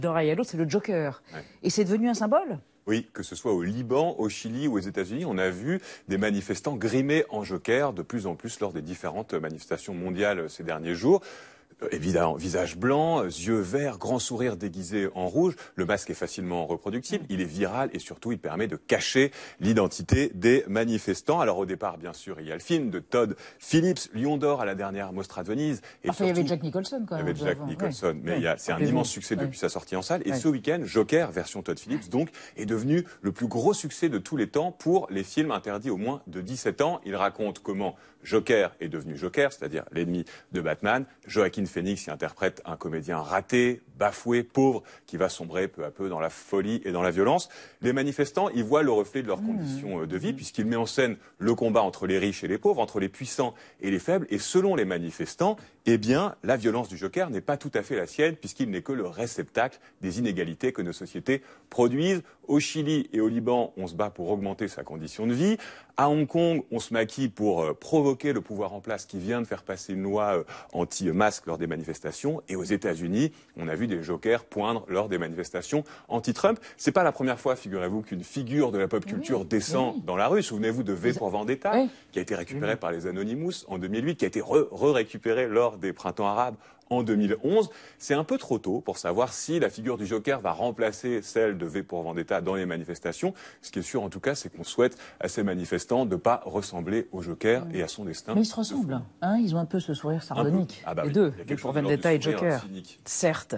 D'un rail à l'autre, c'est le Joker. Ouais. Et c'est devenu un symbole? Oui, que ce soit au Liban, au Chili ou aux États-Unis, on a vu des manifestants grimés en joker de plus en plus lors des différentes manifestations mondiales ces derniers jours. Évidemment, visage blanc, yeux verts, grand sourire déguisé en rouge. Le masque est facilement reproductible, il est viral et surtout il permet de cacher l'identité des manifestants. Alors au départ, bien sûr, il y a le film de Todd Phillips, Lion d'or à la dernière Mostra de Venise. Et enfin, surtout, il y avait Jack Nicholson quand même. Il y avait Jack Nicholson, mais c'est un immense succès depuis sa sortie en salle. Et ce week-end, Joker, version Todd Phillips, donc, est devenu le plus gros succès de tous les temps pour les films interdits au moins de 17 ans. Il raconte comment Joker est devenu Joker, c'est-à-dire l'ennemi de Batman. Joaquin Phoenix y interprète un comédien raté, bafoué, pauvre, qui va sombrer peu à peu dans la folie et dans la violence. Les manifestants y voient le reflet de leurs conditions de vie, puisqu'il met en scène le combat entre les riches et les pauvres, entre les puissants et les faibles. Et selon les manifestants, eh bien, la violence du Joker n'est pas tout à fait la sienne, puisqu'il n'est que le réceptacle des inégalités que nos sociétés produisent. Au Chili et au Liban, on se bat pour augmenter sa condition de vie. À Hong Kong, on se maquille pour provoquer le pouvoir en place qui vient de faire passer une loi anti-masque lors des manifestations. Et aux États-Unis, on a vu des jokers poindre lors des manifestations anti-Trump. C'est pas la première fois, figurez-vous, qu'une figure de la pop culture descend dans la rue. Souvenez-vous de V pour Vendetta, qui a été récupéré par les Anonymous en 2008, qui a été récupéré lors des printemps arabes en 2011. C'est un peu trop tôt pour savoir si la figure du Joker va remplacer celle de V pour Vendetta dans les manifestations. Ce qui est sûr, en tout cas, c'est qu'on souhaite à ces manifestants de ne pas ressembler au Joker et à son destin. Mais ils se ressemblent, hein, ils ont un peu ce sourire sardonique, les deux, V pour Vendetta et Joker, certes.